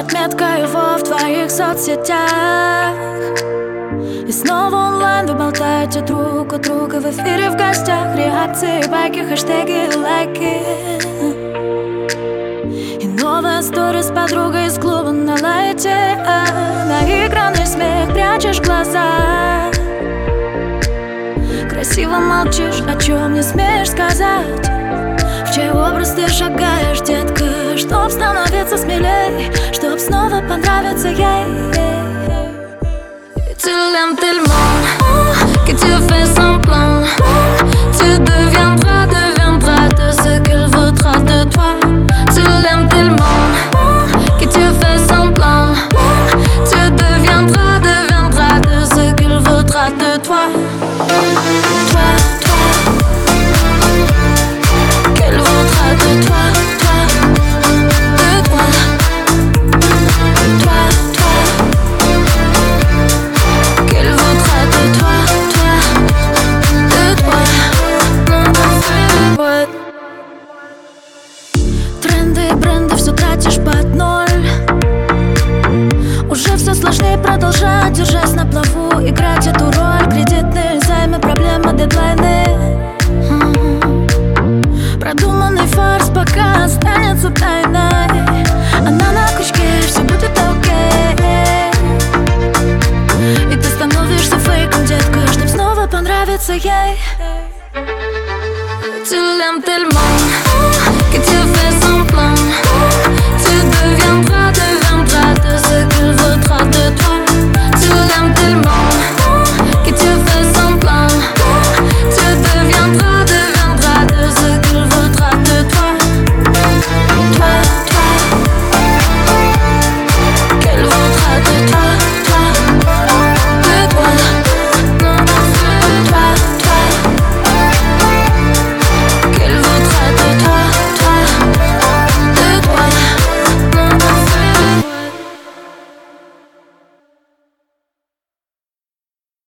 Метка его в твоих соцсетях. И снова онлайн вы болтаете друг у друга. В эфире в гостях реакции, байки, хэштеги, лайки. И новая история с подругой из клуба на лайте. Наигранный смех, прячешь глаза. Красиво молчишь, о чем не смеешь сказать. В чей образ ты шагаешь, детка? Чтоб становиться смелей, чтоб снова понравиться ей. Et tu l'aimes tellement que tu fais semblant. Tu deviendras de ce qu'elle voudra de toi. Tu l'aimes tellement que tu fais semblant. Tu deviendras de ce qu'elle voudra de toi. Toi, toi, qu'elle voudra de toi. Бренды, все тратишь под ноль. Уже все сложнее продолжать, держась на плаву, играть эту роль. Кредитные займы, проблемы, дедлайны. Продуманный фарс, показ